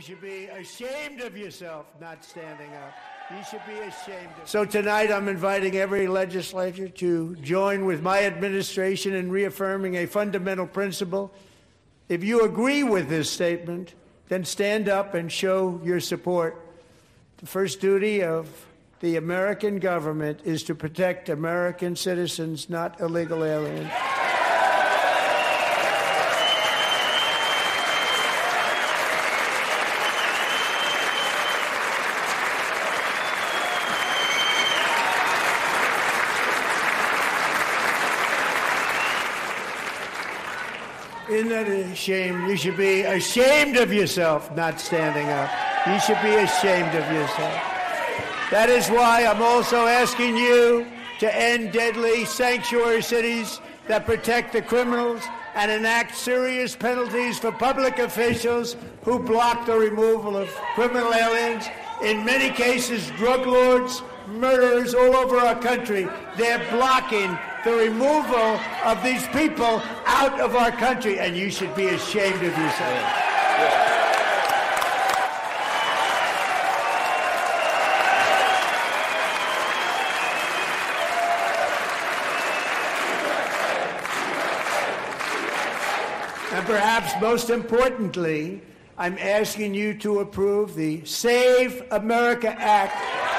You should be ashamed of yourself not standing up. You should be ashamed of. So tonight I'm inviting every legislator to join with my administration in reaffirming a fundamental principle. If you agree with this statement, then stand up and show your support. The first duty of the American government is to protect American citizens, not illegal aliens. Isn't that a shame? You should be ashamed of yourself not standing up. You should be ashamed of yourself. That is why I'm also asking you to end deadly sanctuary cities that protect the criminals and enact serious penalties for public officials who block the removal of criminal aliens. In many cases, drug lords, murderers all over our country, they're blocking the removal of these people out of our country, and you should be ashamed of yourself. And perhaps most importantly, I'm asking you to approve the Save America Act.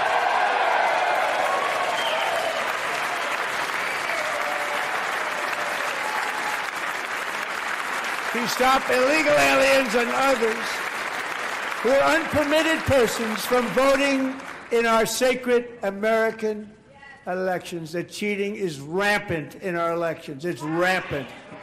To stop illegal aliens and others who are unpermitted persons from voting in our sacred American elections. The cheating is rampant in our elections. It's rampant.